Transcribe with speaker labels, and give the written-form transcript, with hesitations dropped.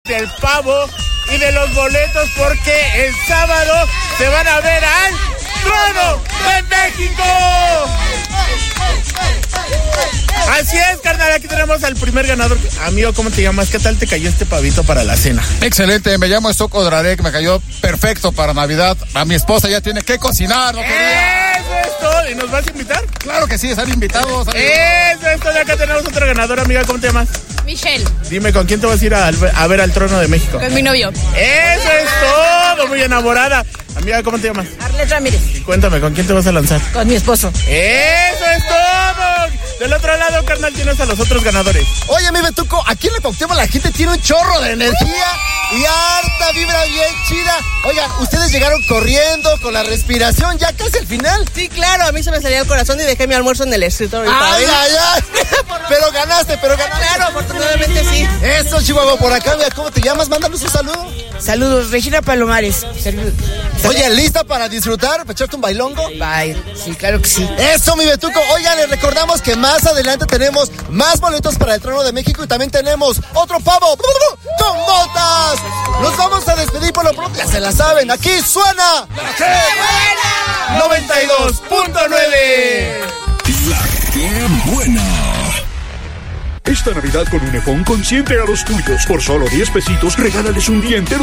Speaker 1: del pavo y de los boletos, porque el sábado se van a ver al Trono de México. Así es, carnal, aquí tenemos al primer ganador. Amigo, ¿cómo te llamas? ¿Qué tal te cayó este pavito para la cena?
Speaker 2: Excelente, me llamo Estoko Drarek, me cayó perfecto para Navidad. A mi esposa ya tiene que cocinar, ¿no?
Speaker 1: Eso es todo. ¿Y nos vas a invitar?
Speaker 2: Claro que sí, están invitados.
Speaker 1: Eso es todo. Acá tenemos otro ganador, amiga, ¿cómo te llamas?
Speaker 3: Michelle.
Speaker 1: Dime, ¿con quién te vas a ir a ver al Trono de México?
Speaker 3: Con mi novio.
Speaker 1: Eso es todo, muy enamorada. Amiga, ¿cómo te llamas?
Speaker 3: Arlet Ramírez.
Speaker 1: Y cuéntame, ¿con quién te vas a lanzar?
Speaker 3: Con mi esposo.
Speaker 1: ¡Eso es todo! Del otro lado, carnal, tienes a los otros ganadores.
Speaker 4: Oye, mi Betuco, aquí en el Cuauhtémoc la gente tiene un chorro de energía y harta vibra bien chida. Oigan, ustedes llegaron corriendo con la respiración ya casi al final.
Speaker 3: Sí, claro, a mí se me salía el corazón y dejé mi almuerzo en el escritorio.
Speaker 4: ¡Ay, ay, ay! Pero ganaste.
Speaker 3: Claro, afortunadamente sí.
Speaker 4: Eso, Chihuahua, por acá, mira, ¿cómo te llamas? Mándanos un saludo.
Speaker 3: Saludos, Regina Palomares.
Speaker 4: Oye, ¿lista para disfrutar? ¿Para echarte un bailongo?
Speaker 3: Bye. Sí, claro que sí.
Speaker 4: Eso, mi Betuco. Oigan, les recordamos que más adelante tenemos más boletos para el Trono de México y también tenemos otro pavo con botas. Nos vamos a despedir por lo pronto. Ya se la saben. Aquí suena
Speaker 1: ¡Qué buena! 92.9.
Speaker 5: La que buena. Esta Navidad con Unifón consiente a los tuyos. Por solo 10 pesitos, regálales un diente